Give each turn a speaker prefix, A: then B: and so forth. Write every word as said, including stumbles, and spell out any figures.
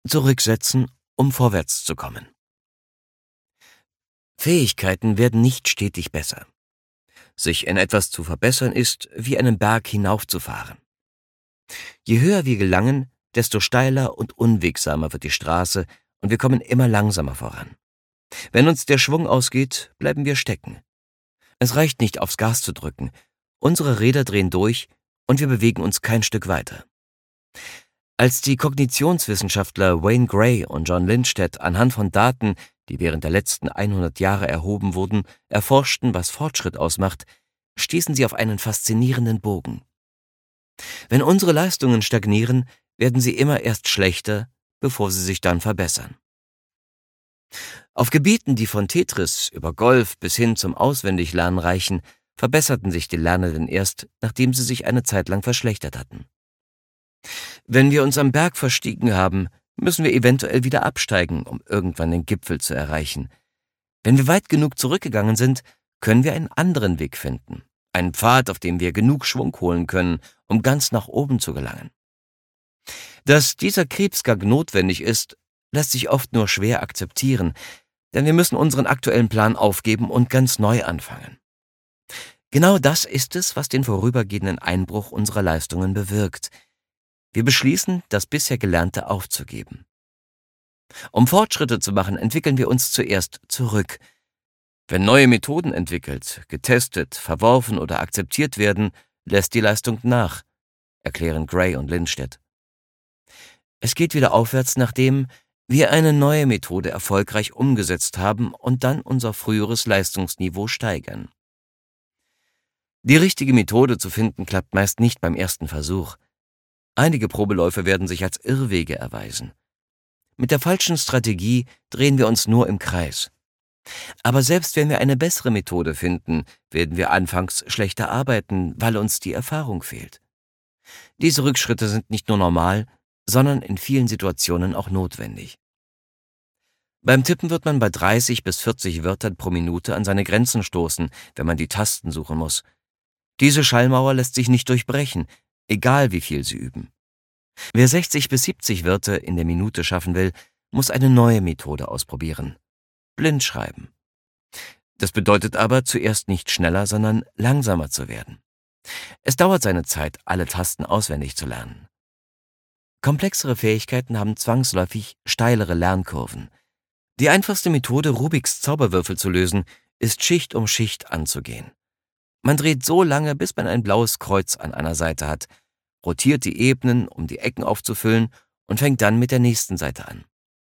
A: Zurücksetzen, um vorwärts zu kommen. Fähigkeiten werden nicht stetig besser. Sich in etwas zu verbessern ist, wie einen Berg hinaufzufahren. Je höher wir gelangen, desto steiler und unwegsamer wird die Straße und wir kommen immer langsamer voran. Wenn uns der Schwung ausgeht, bleiben wir stecken. Es reicht nicht, aufs Gas zu drücken. Unsere Räder drehen durch und wir bewegen uns kein Stück weiter. Als die Kognitionswissenschaftler Wayne Gray und John Lindstedt anhand von Daten, die während der letzten hundert Jahre erhoben wurden, erforschten, was Fortschritt ausmacht, stießen sie auf einen faszinierenden Bogen. Wenn unsere Leistungen stagnieren, werden sie immer erst schlechter, bevor sie sich dann verbessern. Auf Gebieten, die von Tetris über Golf bis hin zum Auswendiglernen reichen, verbesserten sich die Lernenden erst, nachdem sie sich eine Zeit lang verschlechtert hatten. Wenn wir uns am Berg verstiegen haben, müssen wir eventuell wieder absteigen, um irgendwann den Gipfel zu erreichen. Wenn wir weit genug zurückgegangen sind, können wir einen anderen Weg finden. Einen Pfad, auf dem wir genug Schwung holen können, um ganz nach oben zu gelangen. Dass dieser Krebsgang notwendig ist, lässt sich oft nur schwer akzeptieren, denn wir müssen unseren aktuellen Plan aufgeben und ganz neu anfangen. Genau das ist es, was den vorübergehenden Einbruch unserer Leistungen bewirkt. Wir beschließen, das bisher Gelernte aufzugeben. Um Fortschritte zu machen, entwickeln wir uns zuerst zurück. Wenn neue Methoden entwickelt, getestet, verworfen oder akzeptiert werden, lässt die Leistung nach, erklären Gray und Lindstedt. Es geht wieder aufwärts, nachdem wir eine neue Methode erfolgreich umgesetzt haben und dann unser früheres Leistungsniveau steigern. Die richtige Methode zu finden, klappt meist nicht beim ersten Versuch. Einige Probeläufe werden sich als Irrwege erweisen. Mit der falschen Strategie drehen wir uns nur im Kreis. Aber selbst wenn wir eine bessere Methode finden, werden wir anfangs schlechter arbeiten, weil uns die Erfahrung fehlt. Diese Rückschritte sind nicht nur normal, sondern in vielen Situationen auch notwendig. Beim Tippen wird man bei dreißig bis vierzig Wörtern pro Minute an seine Grenzen stoßen, wenn man die Tasten suchen muss. Diese Schallmauer lässt sich nicht durchbrechen, egal wie viel Sie üben. Wer sechzig bis siebzig Wörter in der Minute schaffen will, muss eine neue Methode ausprobieren. Blind schreiben. Das bedeutet aber, zuerst nicht schneller, sondern langsamer zu werden. Es dauert seine Zeit, alle Tasten auswendig zu lernen. Komplexere Fähigkeiten haben zwangsläufig steilere Lernkurven. Die einfachste Methode, Rubiks Zauberwürfel zu lösen, ist Schicht um Schicht anzugehen. Man dreht so lange, bis man ein blaues Kreuz an einer Seite hat, rotiert die Ebenen, um die Ecken aufzufüllen, und fängt dann mit der nächsten Seite an.